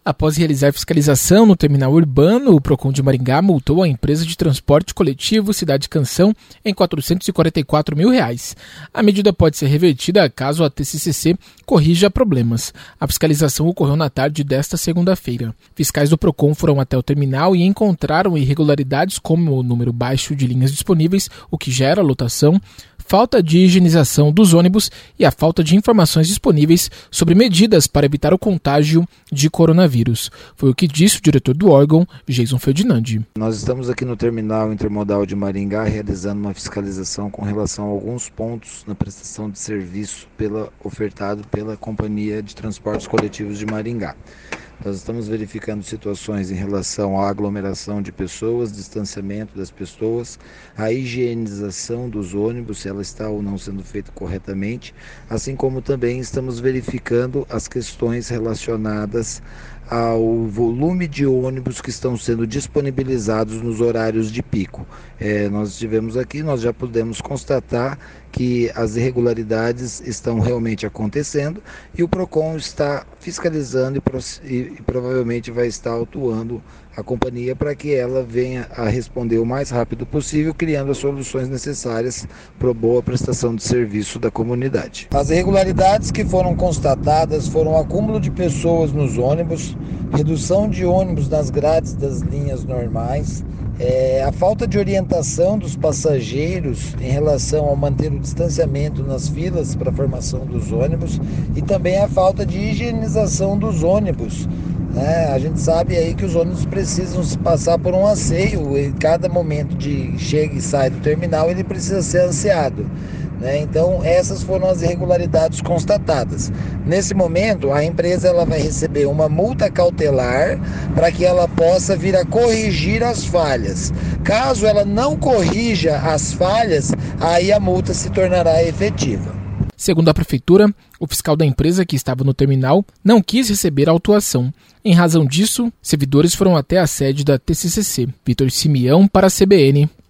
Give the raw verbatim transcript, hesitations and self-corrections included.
Após realizar fiscalização no terminal urbano, o Procon de Maringá multou a empresa de transporte coletivo Cidade Canção em quatrocentos e quarenta e quatro mil reais. A medida pode ser revertida caso a T C C C corrija problemas. A fiscalização ocorreu na tarde desta segunda-feira. Fiscais do Procon foram até o terminal e encontraram irregularidades como o número baixo de linhas disponíveis, o que gera lotação, falta de higienização dos ônibus e a falta de informações disponíveis sobre medidas para evitar o contágio de coronavírus. Foi o que disse o diretor do órgão, Jason Ferdinandi. Nós estamos aqui no terminal intermodal de Maringá realizando uma fiscalização com relação a alguns pontos na prestação de serviço pela, ofertado pela Companhia de Transportes Coletivos de Maringá. Nós estamos verificando situações em relação à aglomeração de pessoas, distanciamento das pessoas, a higienização dos ônibus, se ela está ou não sendo feita corretamente, assim como também estamos verificando as questões relacionadas ao volume de ônibus que estão sendo disponibilizados nos horários de pico. É, nós estivemos aqui, nós já pudemos constatar que as irregularidades estão realmente acontecendo e o Procon está fiscalizando e, e, e provavelmente vai estar autuando a companhia para que ela venha a responder o mais rápido possível, criando as soluções necessárias para a boa prestação de serviço da comunidade. As irregularidades que foram constatadas foram o acúmulo de pessoas nos ônibus, redução de ônibus nas grades das linhas normais, É, a falta de orientação dos passageiros em relação ao manter o distanciamento nas filas para a formação dos ônibus e também a falta de higienização dos ônibus. Né? A gente sabe aí que os ônibus precisam passar por um asseio, em cada momento de chega e sai do terminal ele precisa ser asseado. Né? Então essas foram as irregularidades constatadas. Nesse momento a empresa ela vai receber uma multa cautelar para que ela possa vir a corrigir as falhas. Caso ela não corrija as falhas, aí a multa se tornará efetiva. Segundo a prefeitura, o fiscal da empresa que estava no terminal não quis receber a autuação. Em razão disso, servidores foram até a sede da T C C C. Vitor Simeão para a C B N.